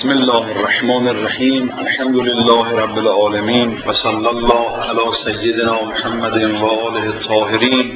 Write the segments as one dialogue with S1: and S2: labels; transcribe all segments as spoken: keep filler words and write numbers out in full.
S1: بسم الله الرحمن الرحیم. الحمد لله رب العالمین و صلی الله علی سیدنا محمد و آله الطاهرین.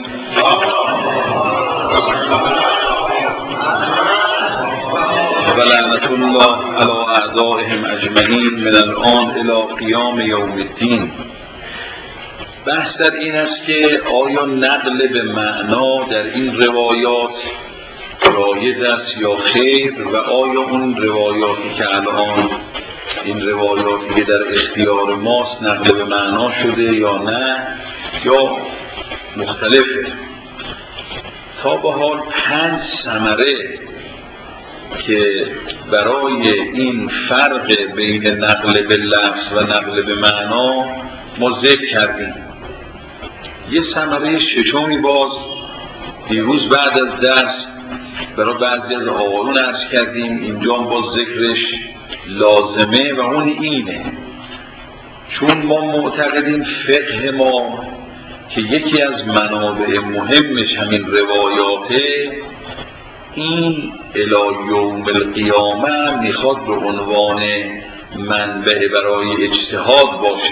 S1: و لعنت الله علی اعدائهم اجمعین من الان الی قیام یوم الدین. بحث در این است که آیا نقل به معنا در این روایات رایج است یا خیر، و آیا اون روایاتی که الان این روایاتی که در اختیار ماست نقل به معنا شده یا نه، یا مختلفه. تا به حال پنج ثمره که برای این فرق بین نقل به لفظ و نقل به معنا ما ذکر کردیم. یه ثمره ششمی باز دیروز بعد از درس برای بعضی از آقایون عرض کردیم، اینجا باز ذکرش لازمه و اون اینه، چون ما معتقدیم فقه ما که یکی از منابع مهمش همین روایاته، این الی یوم القیامه هم میخواد به عنوان منبع برای اجتهاد باشه.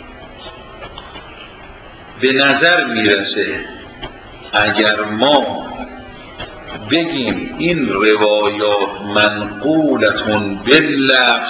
S1: به نظر میرسه اگر ما بگیم این روایات منقولتون باللفظ،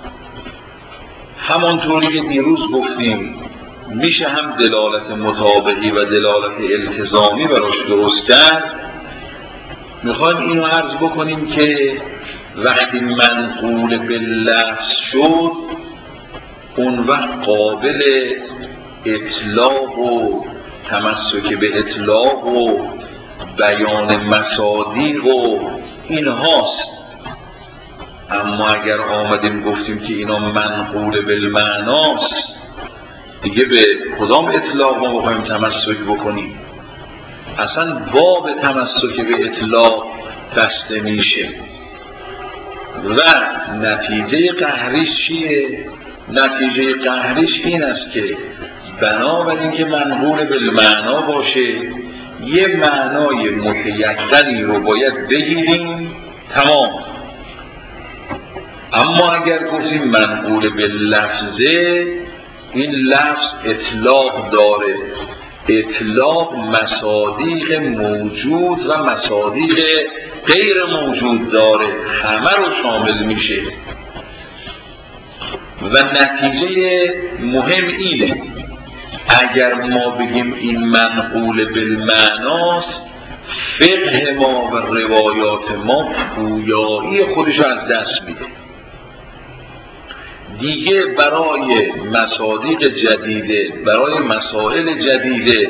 S1: همانطوری که دیروز گفتیم میشه هم دلالت مطابقی و دلالت التزامی براش درست کرد. میخوایم اینو عرض بکنیم که وقتی منقول باللفظ شد، اون وقت قابل اطلاق و تمسک به اطلاق و بیان مصادیق و این هاست. اما اگر آمدیم گفتیم که اینا منقول بالمعناست، دیگه به کدام اطلاق ما بخوایم تمسک بکنیم؟ اصلا باب تمسک به اطلاق بسته میشه. و نتیجه قهریش چیه؟ نتیجه قهریش این است که بنابراین که منقول بالمعنا باشه، یه معنای متیقنی رو باید بگیریم، تمام. اما اگر گفتیم منقول باللفظه، این لفظ اطلاق داره، اطلاق مصادیق موجود و مصادیق غیر موجود داره، همه رو شامل میشه. و نتیجه مهم اینه، اگر ما بگیم این منقول بالمعناست، فقه ما و روایات ما پویایی خودش رو از دست میده. دیگه برای مصادیق جدیده، برای مسائل جدیده،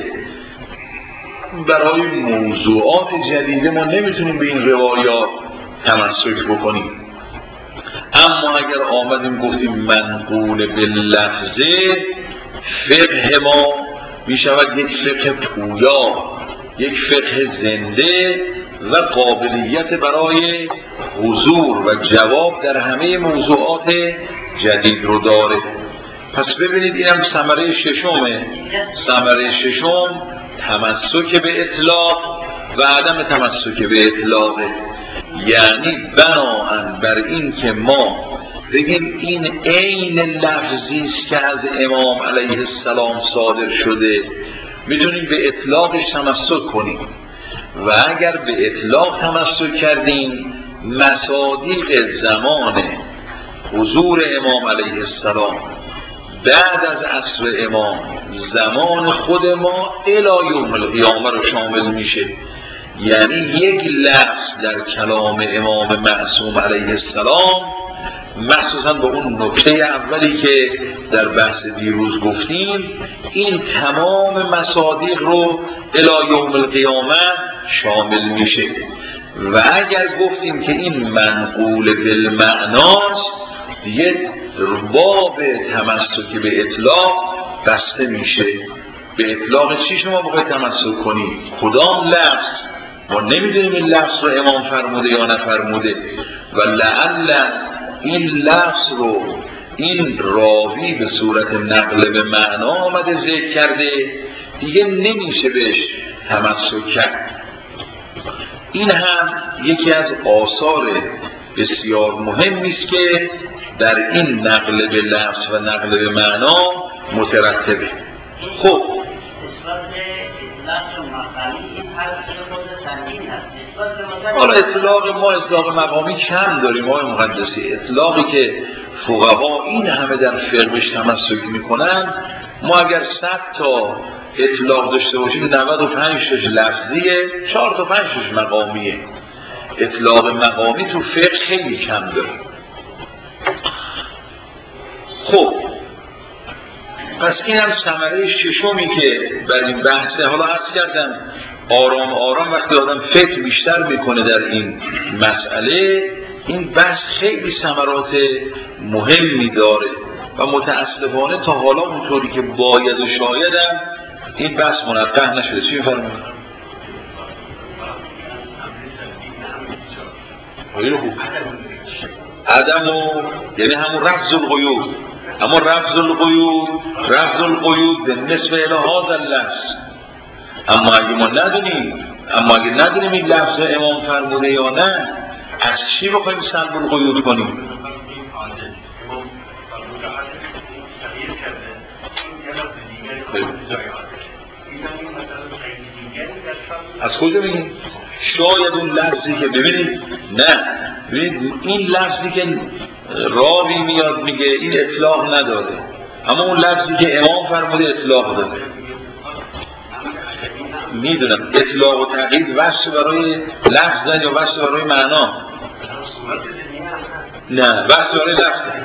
S1: برای موضوعات جدیده ما نمیتونیم به این روایات تمسک بکنیم. اما اگر آمدیم گفتیم منقول باللفظه، فقه ما میشود یک فقه پویا، یک فقه زنده و قابلیت برای حضور و جواب در همه موضوعات جدید رو داره. پس ببینید اینم ثمره ششمه. ثمره ششم تمسک به اطلاق و عدم تمسک به اطلاقه. یعنی بناهن بر این که ما بگیم این عین لفظی است که از امام علیه السلام صادر شده، میتونیم به اطلاقش تمسک کنیم. و اگر به اطلاق تمسک کردیم، مصادیق زمان حضور امام علیه السلام بعد از عصر امام، زمان خود ما الی یوم القیامه رو شامل میشه. یعنی یک لفظ در کلام امام معصوم علیه السلام، مخصوصا به اون نکته اولی که در بحث دیروز گفتیم، این تمام مصادیق رو الی یوم القیامه شامل میشه. و اگر گفتیم که این منقول بالمعناست، دیگه باب تمسک به اطلاق بسته میشه. به اطلاق چی شما باید تمسک کنید؟ کدام لفظ؟ ما نمیدونیم این لفظ رو امام فرموده یا نفرموده. و لعل این لفظ رو این راوی به صورت نقل به معنا آمده ذکر کرده، دیگه نمیشه بهش تمسک کرد. این هم یکی از آثار بسیار مهمی است که در این نقل به لفظ و نقل به معنا مترتبه. خب حالا اطلاق ما اطلاق مقامی کم داریم آقای مقدسی. اطلاقی که فقها این همه در فقه بهش تمسک میکنن، ما اگر صد تا اطلاق داشته باشیم نود و پنج تاش لفظیه، چهار تا پنج تاش مقامیه. اطلاق مقامی تو فقه خیلی کم داریم. خب پس این هم ثمره ششمی که بر این بحثه. حالا عرض کردم آرام آرام وقتی آدم فکر بیشتر میکنه در این مسئله، این بحث خیلی ثمرات مهمی داره و متاسفانه تا حالا اونطوری که باید و شایدم این بحث منقح نشده. چی میفرمایید؟ خیلی خوب. عدم و یعنی همون رفض القیود، اما رفض القیود رفض القیود به نسبه الی هذا اللفظ. اما اگه ما ندونیم اما اگه ندونیم این لفظ امام فرموده یا نه، از چی بخوایم سلب القیود کنیم؟ از کجا بگیم؟ شاید اون لفظی که ببینید نه ببینید این لفظی که راوی میاد میگه این اطلاق نداده، اما اون لفظی که امام فرموده اطلاق داده. میدونم اطلاق و تقیید وصف برای لفظ یا وصف برای معنا؟ نه وصف برای لفظ.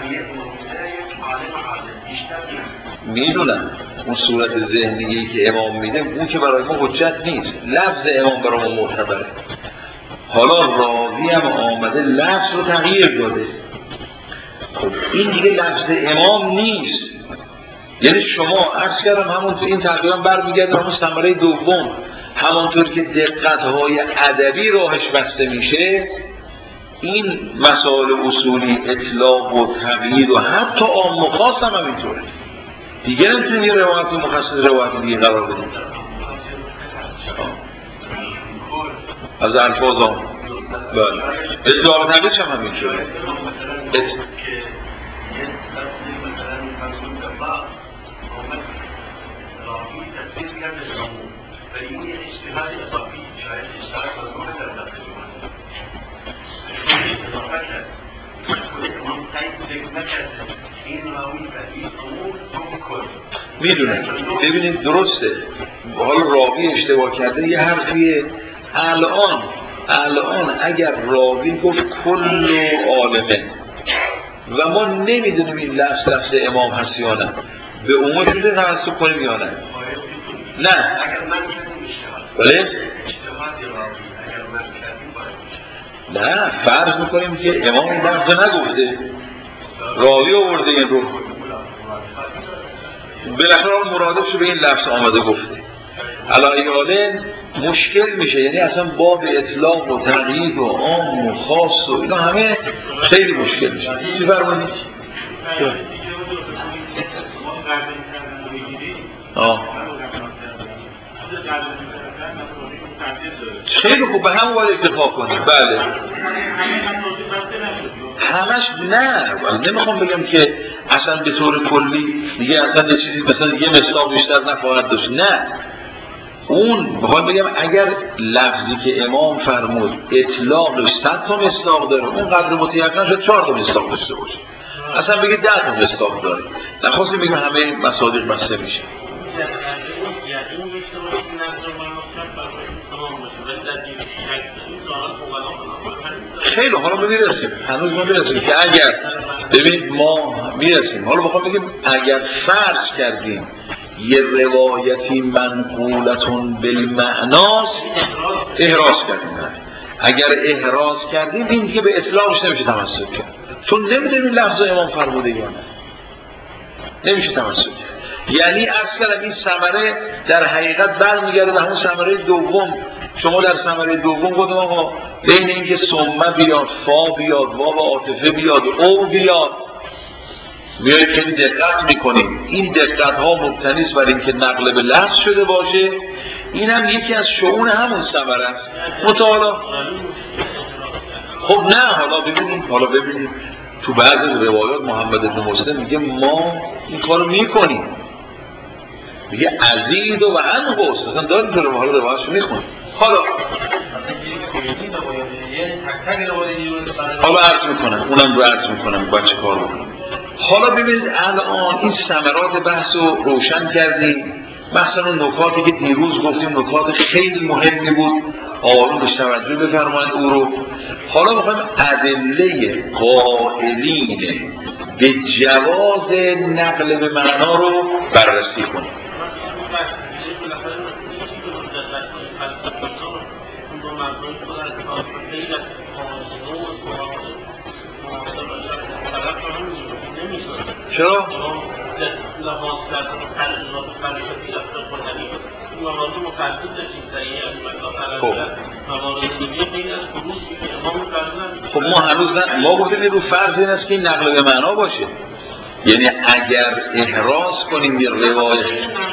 S1: میدونم اون صورت ذهنی که امام میده اون که برای ما حجت نیست، لفظ امام برای ما معتبره. حالا راوی هم آمده لفظ رو تغییر داده، خب این دیگه لفظ امام نیست. یعنی شما عرض کردم همون تو این تقریبا برمیگرده همون ثمره دوم، همونطور که دقت‌های ادبی راهش بسته میشه، این مسائل اصولی اطلاق و تقیید و حتی عام و خاص هم همینطوره. دیگه نمیتونید یه روایت مخصص روایت دیگه قرار بدید. از الفاظ هم بله اطلاق و تقییدش هم همینطوره. میدونم ببینید درسته، حالا راوی اشتباه کرده یه حرفیه. الان الان اگر راوی گفت کل عالمه و ما نمیدونیم این لفظ لفظ امام هست یا نه، به عموم شده تمسک کنیم یا نه؟ نه بله؟ نه فرض میکنیم که امام این لفظ نگفته، راوی آورده این رو، بالاخره مرادفش به این لفظ آمده گفته. علایالن مشکل میشه، یعنی اصلا باب اطلاق و تقیید و عام و خاص و اینا همه خیلی مشکل میشه. چی فرمونید؟ آه خیلی خوب، به همون باید اتفاق کنیم. بله همش نه، ولی نمیخوام بگم که اصلا به طور کلی دیگه اصلا یه چیزی مثلا یه مصداق بیشتر نخواهد داشت، نه. اون بخوام بگم اگر لفظی که امام فرمود اطلاقش صد تا مصداق داره، اون قدر متیقن شد چهار تا مصداق داشته باشه، اصلا بگه ده تا مصداق داره، نخواستیم بگم همه مصادیق بسته میشه. خیلی حالا ما میرسیم، هنوز ما میرسیم که اگر ببینید ما میرسیم، حالا بخوام بگیم اگر فرض کردیم یه روایتی منقولتون بالمعناس احراز کردیم، اگر احراز کردیم این دیگه به اطلاقش نمیشه تمسک کرد، چون نمیدونیم لفظ امام فرموده یا نه، نمیشه تمسک کرد. یعنی عرض کردم این ثمره در حقیقت برمیگرده به همون ثمره دوم. شما در ثمره دوم گفتم آقا بین اینکه ثم بیاد، فا بیاد، واو عاطفه بیاد، او بیاد، میایید خیلی دقت میکنیم. این دقت ها مبتنی است بر اینکه نقل به لفظ شده باشه. این هم یکی از شؤون همون ثمره است. مطالعه خب نه حالا ببینید حالا ببینید تو بعض از روایات محمد بن مسلم میگه ما این کارو میکنیم، میگه عزیز و انقص، اصلا داریم تو رو حالا روایتشو میخونیم. حالا حالا عرض میکنم اونم رو عرض میکنم باید چه کار بکنم. حالا ببینید الان این ثمرات بحث رو روشن کردیم، مثلا نکاتی که دیروز گفتیم نکات خیلی مهمی بود، آقایون بهش توجه بفرمایید او رو. حالا میخوایم ادله قائلین به جواز نقل به معنا رو بررسی کنیم. چرا؟ خب خب ما هنوز نه ما گفتیم رو فرض این است که این نقل به معنا باشه، یعنی اگر احراز کنیم یه روایت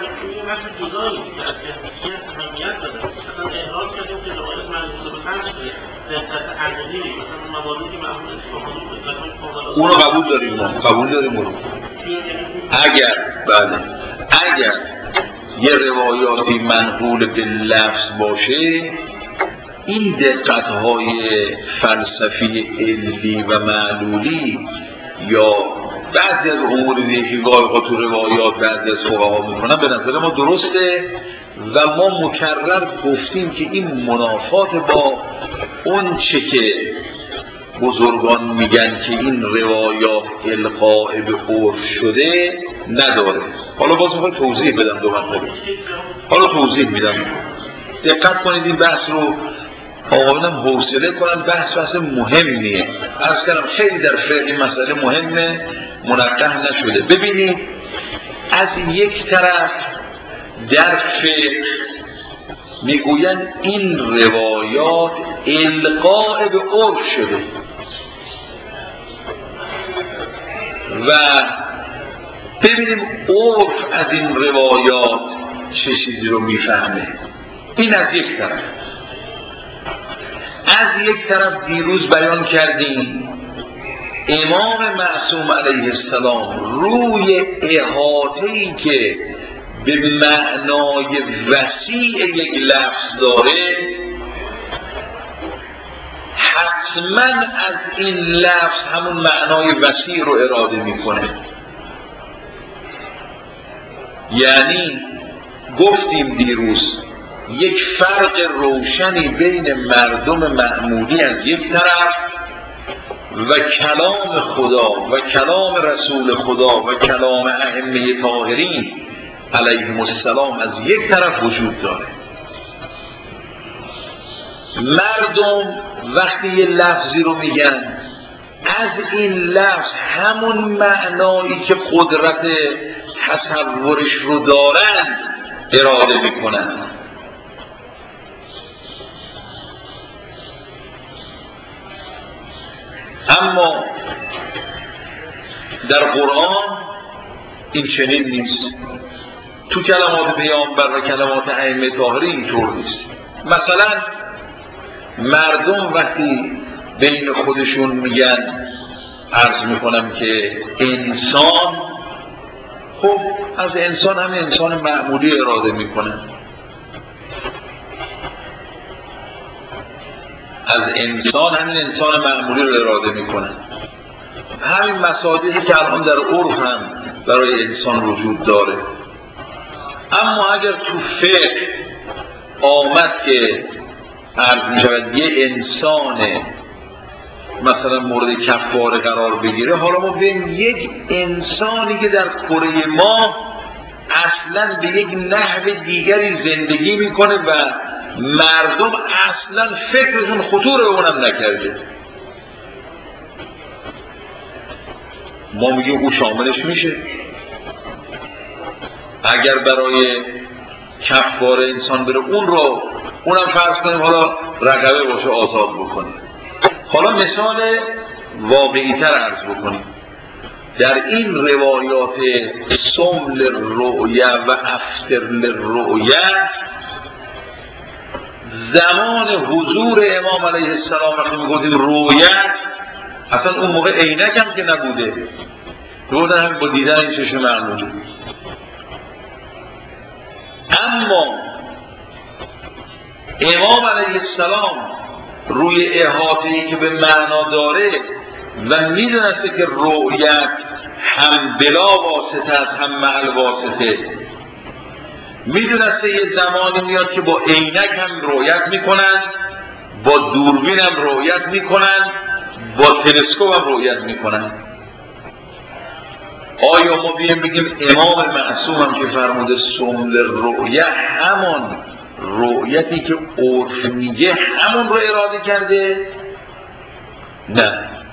S1: اونو قبول داریم ما قبول داریم اونو اگر بله اگر یه روایاتی منقول به لفظ باشه، این دقت‌های فلسفی علی و معلولی یا بعضی از امور دیگه که گاهی اوقات تو روایات بعضی از فقها میکنن به نظر ما درسته و ما مکرر گفتیم که این منافات با اون چه که بزرگان میگن که این روایات القاء به عرف شده نداره. حالا باز میخوام توضیح بدم دو مطلب. حالا توضیح میدم، دقت کنید این بحث رو آقایونم حوصله کنن، بحث بحث مهمیه، عرض کردم خیلی در فقه این مسئله مهمه، منقح نشده. ببینید از یک طرف در فقه میگوین این روایات القاء به عرف شده و ببینیم عرف از این روایات چه چیزی رو میفهمه. این از یک طرف. از یک طرف دیروز بیان کردیم امام معصوم علیه السلام روی احاطه‌ای که به معنای وسیع یک لفظ داره حتما از این لفظ همون معنای وسیع رو اراده میکنه. یعنی گفتیم دیروز یک فرق روشنی بین مردم معمولی از یک طرف و کلام خدا و کلام رسول خدا و کلام ائمه طاهرین علیهم السلام از یک طرف وجود داره. مردم وقتی یه لفظی رو میگن از این لفظ همون معنایی که قدرت تصورش رو دارن اراده میکنن. اما در قرآن این چنین نیست. تو کلمات پیامبر و کلمات ائمه طاهرین اینطور نیست. مثلا مردم وقتی بین خودشون میگن، عرض میکنم که انسان، خب از انسان هم انسان معمولی اراده میکنن، از انسان همین انسان معمولی رو اراده میکنن. همین مصادیقی که الان در عرف هم برای انسان وجود داره. اما اگر تو فقه آمد که عرض میشود یه انسان مثلا مورد کفاره قرار بگیره، حالا ما ببینیم یک انسانی که در کره ما اصلا به یک نحو دیگری زندگی میکنه و مردم اصلا فکرشون خطور به اونم نکرده، ما میگیم او شاملش میشه. اگر برای کفاره انسان بره اون رو اونم فرض کنیم حالا رقبه باشه آزاد بکنیم. حالا مثال واقعی تر عرض بکنیم. در این روایات صم للرؤیا و افطر للرؤیا زمان حضور امام علیه السلام وقتی میگفتیم رویت، اصلا اون موقع عینک هم که نبوده، بودن همین با دیدن این چشم معمولی. اما امام علیه السلام روی احاطه‌ای که به معنا داره و میدونسته که رؤیت هم بلا واسطه هم مع واسطه، میدونسته یه زمانی میاد که با عینک هم رؤیت میکنن، با دوربین هم رؤیت میکنن، با تلسکوپ هم رؤیت میکنن. آیا ما بیم بگیم امام معصوم هم که فرموده سمل رؤیت همان رؤیتی که عرف میگه همون رو اراده کرده؟ نه،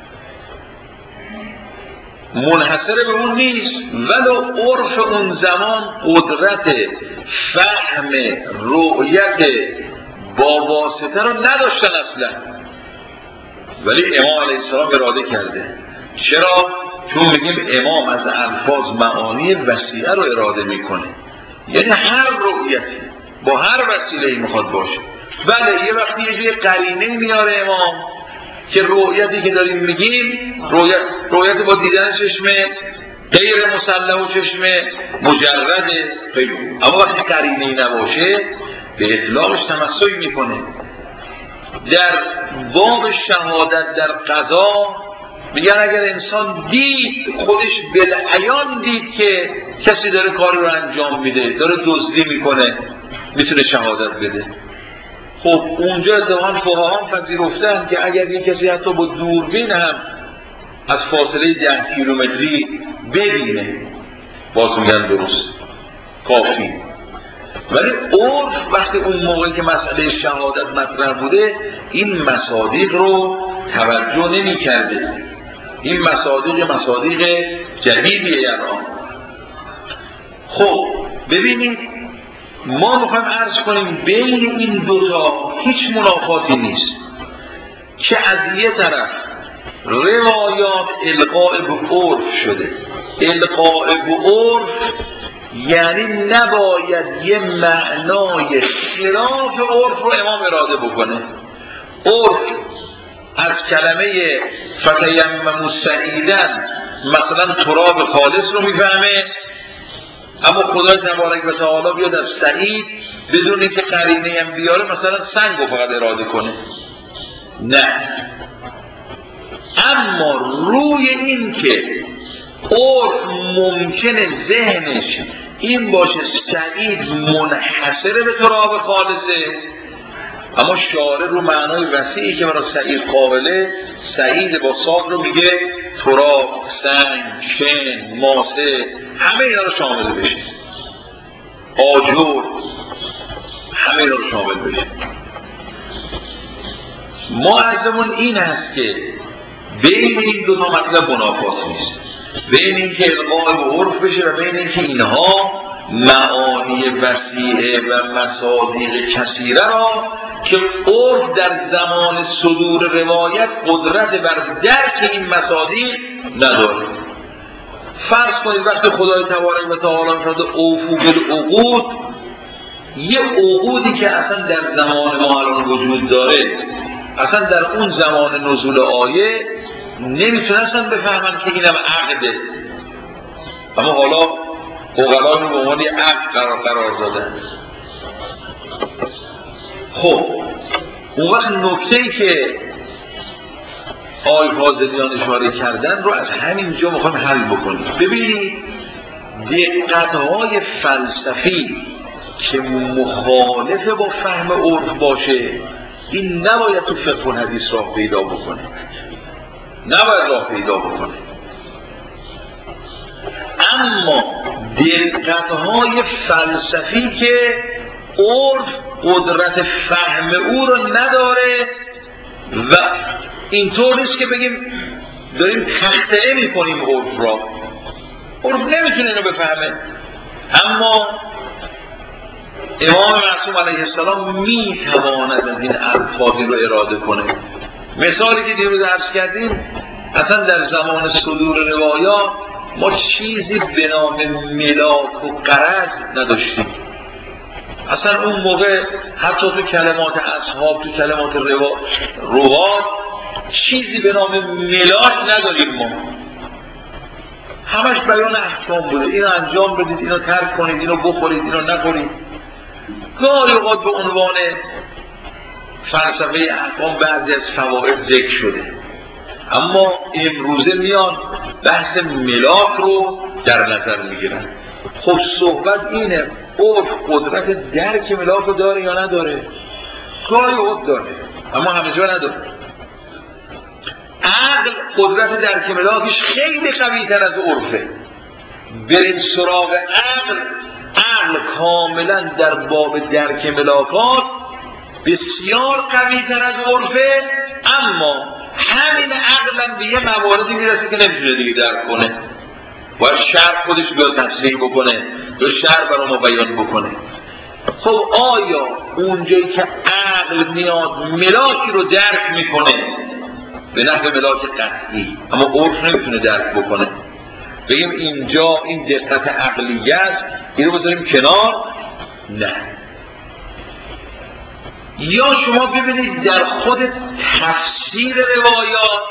S1: منحصر به اون نیست، ولو عرف اون زمان قدرت فهم رؤیت با واسطه رو نداشتن اصلا، ولی امام علیه السلام اراده کرده. چرا؟ چون میگیم امام از الفاظ معانی وسیعه رو اراده میکنه، یعنی هر رؤیتی با هر وسیله‌ای میخواد باشه. بله یه وقتی یه جای قرینه میاره امام که رؤیتی که داریم میگیم رؤیت رؤیت با دیدن چشمه، غیر مسلح و چشمه، مجرده، خیلی. اما وقتی قرینه‌ای نباشه به اطلاقش تمسک میکنه. در باب شهادت در قضا میگن اگر انسان دید، خودش بالعیان دید که کسی داره کاری رو انجام میده، داره دزدی میکنه، میتونه شهادت بده. خب اونجا اتفاقا فقها هم پذیرفتن که اگر یک کسی حتی با دوربین هم از فاصله ده کیلومتری ببینه، باز میگن درست، کافی. ولی عرف وقتی اون موقعی که مسئله شهادت مطرح بوده این مصادیق رو توجه نمی کرده. این مصادیق مصادیق جدیدیه الان. خب ببینید ما میخوایم عرض کنیم بین این دوتا هیچ منافاتی نیست که از یه طرف روایات القاء به عرف شده. القاء به عرف یعنی نباید یه معنای خلاف عرف رو امام اراده بکنه. عرف از کلمه فتیمموا سعیدن مثلا تراب خالص رو میفهمه، اما خدای تبارک و تعالی بیاد از سعید بدون اینکه قرینه هم بیاره مثلا سنگ رو فقط اراده کنه. نه، اما روی این که عرف ممکنه ذهنش این باشه سعید منحصر به تراب خالصه، اما شارع رو معنای وسیعی که برای سعید قابله، سعید با صاد رو میگه تراب، سنگ، شن، ماسه، همه اینا رو شامل بشه، آجر، همه اینا رو شامل بشه. ما عرضمون این هست که بین این دو تا مطلب منافات نیست، بین این که القاء به عرف بشه و بین این که اینها معانی وسیعه و مصادیق کثیره را که عرف در زمان صدور روایت قدرت بر درک این مصادیق نداره. فرض کنید وقتی خدای تبارک و تعالی میفرماید اوفوا بالعقود، یه عقودی که اصلا در زمان ما الان وجود داره، اصلا در اون زمان نزول آیه نمیتونستن بفهمن که اینم عقده، اما حالا عقلا رو به عنوان عقد قرار قرار دادن. خب اون وقت نکته‌ای که آقای فاضلیان اشاره کردن رو از همینجا میخوایم حل بکنیم. ببینید دقت‌های فلسفی که مخالف با فهم عرف باشه این نباید تو فقه و حدیث راه پیدا بکنه، نباید راه پیدا بکنه. اما دقت‌های فلسفی که عرف قدرت فهم او رو نداره و اینطور نیست که بگیم داریم تخطئه می‌کنیم عرف را، عرف نمیتونه اینو بفهمه، اما امام معصوم علیه السلام میتواند از این الفاظی رو اراده کنه. مثالی که دیروز عرض کردیم، اصلا در زمان صدور روایات ما چیزی به نام ملاک و غرض نداشتیم، اصلا اون موقع حتی تو کلمات اصحاب، تو کلمات روات چیزی به نام ملاک نداریم ما، همش بیان احکام بوده. اینو انجام بدید، اینو ترک کنید، اینو بخورید، اینو نخورید. گاهی اوقات به عنوان فلسفه احکام بعضی از فواید ذکر شده، اما امروزه میان بحث ملاک رو در نظر میگیرن. خب صحبت اینه عرف قدرت درک ملاک رو داره یا نداره؟ گاهی اوقات داره اما همه جا نداره. عقل قدرت درک ملاکش خیلی قوی تر از عرفه. بریم سراغ عقل، عقل کاملا در باب درک ملاکات بسیار قوی تر از عرفه، اما همین عقل هم به یه مواردی میرسه که نمیتونه دیگه درک کنه، باید شرع خودش بیاد تصریح بکنه یا شرع برای ما بیان بکنه. خب آیا اونجایی که عقل میاد ملاکی رو درک میکنه به نحو ملاک قطعی، اما عرف نمیتونه درک بکنه، بگیم اینجا این دقت عقلیت این رو بذاریم کنار؟ نه. یا شما ببینید در خود تفسیر روایات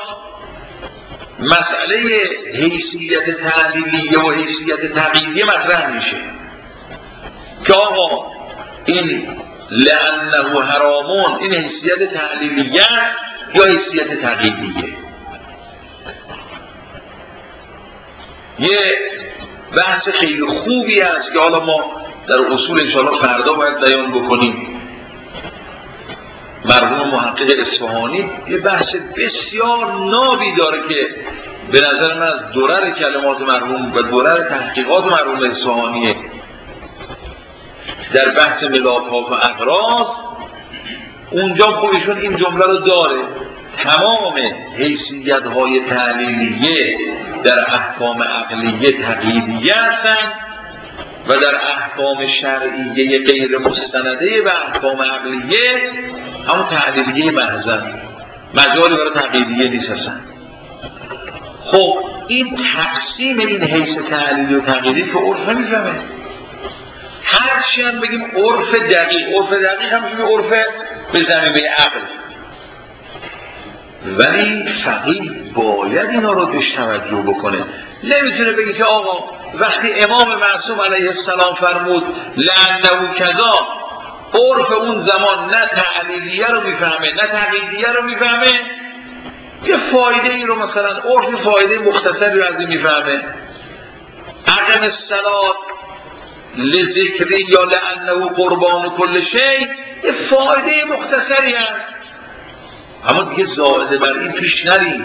S1: مسئله حیثیت تعلیلیه و حیثیت تقییدیه مطرح میشه که آقا این لعنه حرامون این حیثیت تعلیلیه یا حیثیت تقییدیه. یه بحث خیلی خوبی است که حالا ما در اصول انشاءالله فردا باید بیان بکنیم. مرحوم محقق اصفهانی یه بحث بسیار نابی داره که به نظر من از درر کلمات مرحوم و درر تحقیقات مرحوم اصفهانیه در بحث ملاکات و اغراض. اونجا خودشون این جمله رو داره: تمام حیثیت های تعلیلیه در احکام عقلیه تقییدیه هستند و در احکام شرعیه غیر مستنده و احکام عقلیه همون تعلیلیه محضن، مجالی برای تقییدیه نیست هستن. خب این تقسیم این حیث تعلیلی و تقییدی که عرف نمیفهمه. هرچی هم بگیم عرف دقیق، عرف دقیق هم بگیم عرف به زمینه عقل، ولی فقیه باید اینا رو بهش توجه بکنه. نمیتونه بگی که آقا وقتی امام معصوم علیه السلام فرمود لعنه کذا، عرف اون زمان نه تعلیلیه رو میفهمه نه تقییدیه رو میفهمه، یه فایده ای رو مثلا عرف فایده مختصری رو از این میفهمه. اقم الصلاة لذکری یا لعنه قربان کل شی یه فایده مختصری هست، اما دیگه زائده بر این پیش نریم.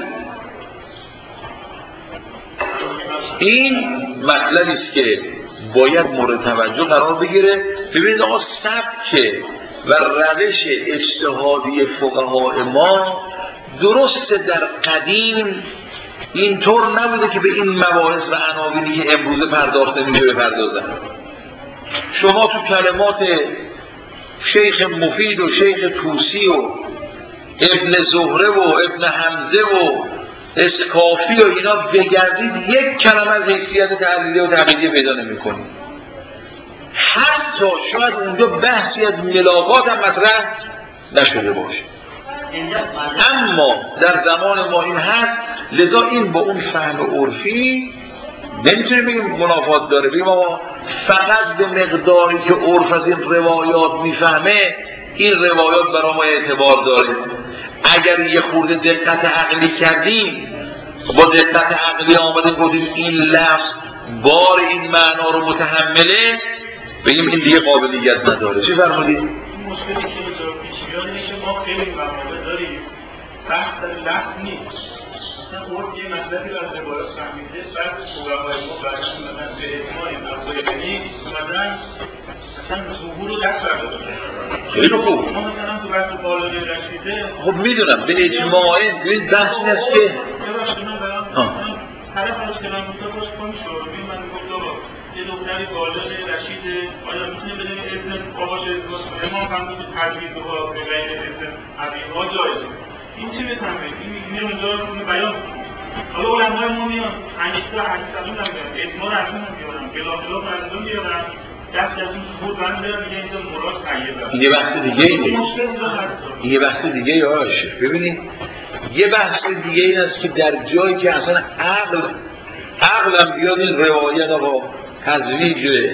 S1: این مطلبی است که باید مورد توجه قرار بگیره. ببینید آقا سبک و روش اجتهادی فقهای ما درست در قدیم اینطور نبوده که به این مباحث و عناوینی که امروزه پرداخته میشه بپردازن. شما تو کلمات شیخ مفید و شیخ طوسی و ابن زهره و ابن حمزه و اسکافی و اینا بگردید یک کلمه از حیثیت تعلیلی و تقییدی پیدا نمی‌کنید. حتی شاید اونجا بحثی از ملاقات هم مطرح نشده باشه، اما در زمان ما این هست. لذا این با اون فهم عرفی نمیتونیم بگیم منافات داره، بگیم آقا فقط به مقداری که عرف از این روایات میفهمه این روایات برای ما اعتبار داره. اگر یه خورده دقت عقلی کردیم، با دقت عقلی آمده گفتیم این لفظ بار این معنا رو متحمله، بگیم این دیگه قابلیت نداره. چی فرمودید؟
S2: این مشکلی که ایجاد میشه یعنی که ما خیلی مواقع داریم بحث در لفظ نیست. مثلا عرف یه مطلبی رو از روایات فهمیده، بعد فقهای ما برشون مثلا به اجماع مقایبنی اومدن مثلا ظهور رو دست برداشتن.
S1: خیلی خوب.
S2: ما مثلا تو بحث بالای رشیده
S1: خب میدونم به اجماع این بحث این است که
S2: طرف از کلام بوده باش کنی شد. بیم من گفت آقا یه دختری بالغ رشیده آیا میتونه بدون اذن باباش ازدواج کنه؟ امام فرمود تجویز ها به غیر اذن ابیها جایزه. این چی بفهمه؟ این میره اونجا رو بیان کنه. حالا علمای ما میان حنیفه و حدیث هم میان، اجماع رو از اون میارن، خلاف خلاف از اون میارن، دست از این بود من برم میگه اینجا مراد طیبه
S1: یه بحث دیگه اینه
S2: مشکل اینجا هست
S1: یه بحث دیگه یاش ببینید یه بحث دیگه این است که در جایی که اصلا عقل عقلم بیاد این روایت آقا تزویج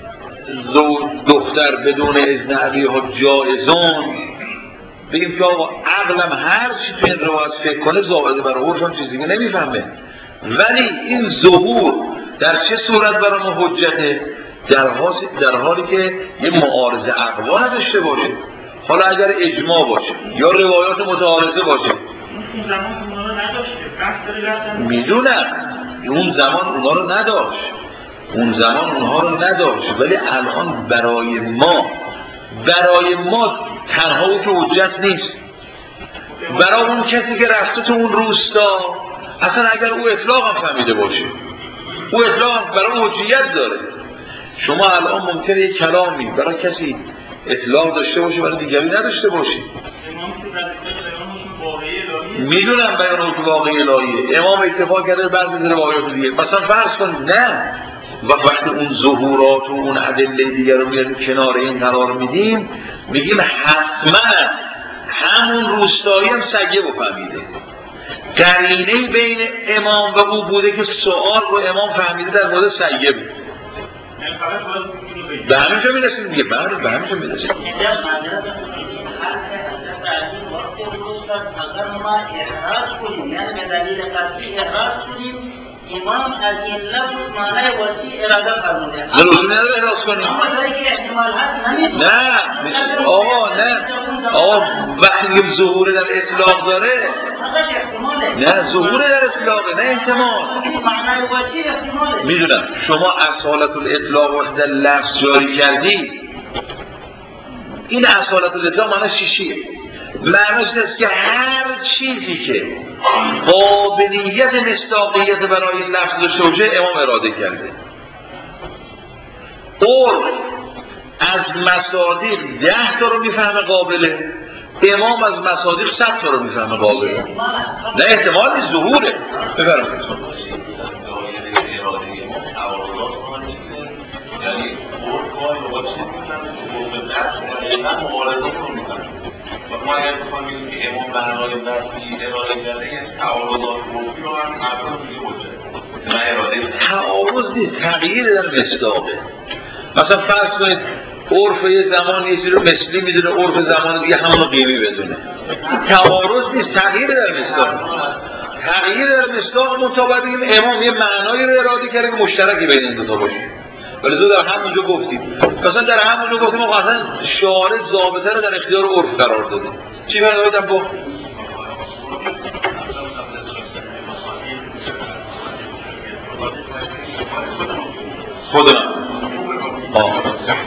S1: دختر بدون اذن ابیها جایزون بگیم که آقا عقلم هر چی تو این روایت فکر کنه زائده برای عرفم چیز دیگه نمیفهمه ولی این ظهور در چه صورت برای ما حجته در, در حالی که یه معارضه اقوا نداشته باشه حالا اگر اجماع باشه یا روایات متعارضه باشه
S2: اون زمان اونا رو نداشته
S1: میدونم اون زمان اونا رو نداشت اون زمان اونها رو نداشت ولی الان برای ما برای ما تنها او که حجت نیست برای اون کسی که رفته تو اون روستا اصلا اگر او اطلاق هم فهمیده باشه او اطلاق برای اون حجیت داره شما الان ممکنه یک کلامی برای کسی اطلاق داشته باشه برای دیگری نداشته باشه میدونم بیان حکم واقعی الهیه امام اتفاق کرده بعضی روایات دیگه مثلا فرض کنید نه و وقتی اون ظهورات و اون ادله دیگه رو میاریم کنار این قرار میدیم میگیم حتما همون روستایی هم سگه بفهمیده قرینه بین امام و او بوده که سوال رو امام فهمیده در مورد سگه بود به همینجا میرسیم دیگه بله به همینجا میرسیم
S3: اگر ما احراز کنیم یعنی به دلیل قطعی احراز کنیم امام از این لفظ معنی وسیع اراده فرموده
S1: نه لزومی نداره احراز کنیم نه آقا نه آقا وقتی میگیم ظهور در اطلاق داره نه ظهور در اطلاقه نه احتمال میدونم شما اصالت الاطلاق وقتی در لفظ جاری کردی این اصالت الاطلاق معنی شیشیه معنیش است که هر چیزی که قابلیت مصداقیت برای لفظ داشته باشه امام اراده کرده عرف از مصادیق ده تا رو میفهمه قابله امام از مصادیق صد تا رو میفهمه قابله نه احتمال نیست ظهوره بفرمایید
S4: یعنی عرف با چیزی ما اگر بخواهیم که امام برای دستی اراده کرده یعنی تعارضات عرفی رو هم مردم دیگه حجت نه اراده
S1: تعارض نیست تغییر در مصداقه مثلا فرض کنید عرف یه زمان یه چیزی رو مثلی میدونه عرف زمان دیگه همون قیمی بدونه تعارض نیست تغییر در مصداق تغییر در مصداق مطابق بگیم امام یه معنایی رو اراده کرده که مشترکی بین این دو تا باشه ولی تو در همونجا گفتیم مثلا در همونجا گفتیم و مثلا شعار ضابطه رو در اختیار عرف قرار دادیم چی فرمودم گفت خودم آه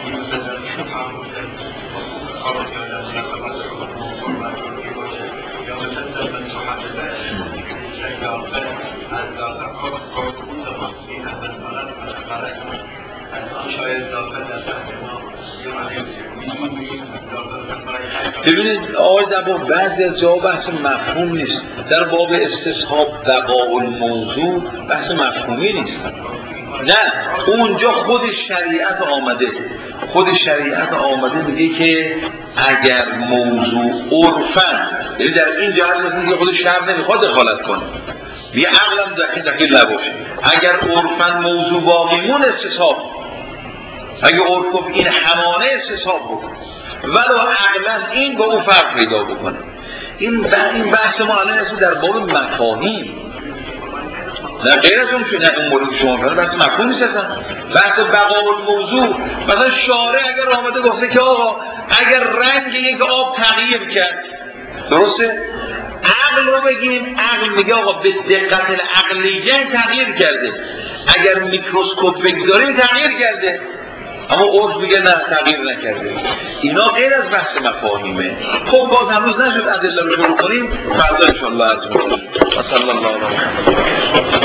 S1: ببینید آقای دبا بعضی از جواب بحث مفهوم نیست در باب استصحاب وقاع الموضوع بحث مفهومی نیست نه اونجا خود شریعت آمده خود شریعت آمده میگه که اگر موضوع عرفن یعنی در این جهت میگه خود شرع نمیخواد دخالت کنه یه عقلم دقیق دقیق نباشه اگر عرفن موضوع باقی مون استصحاب اگه عرف گفت این همانه استصحاب بکن ولو عقلا این با اون فرق پیدا بکنه این این بحث ما الان است در باب مفاهیم نه غیر از اون که نه اون مورد شما فرمودید بحث مفهوم نیست اصلا بحث بقاء الموضوع مثلا شارع اگر آمده گفته که آقا اگر رنگ یک آب تغییر کرد درسته عقل رو بگیم عقل میگه آقا به دقت العقلیه تغییر کرده اگر میکروسکوپ بگذاریم تغییر کرده اما عرف میگه نه تغییر نکرده اینا غیر از بحث مفاهیمه خب باز هنوز نشد ادله رو شروع کنیم فردا ان شاء الله عرض می‌کنیم صلی الله علیه و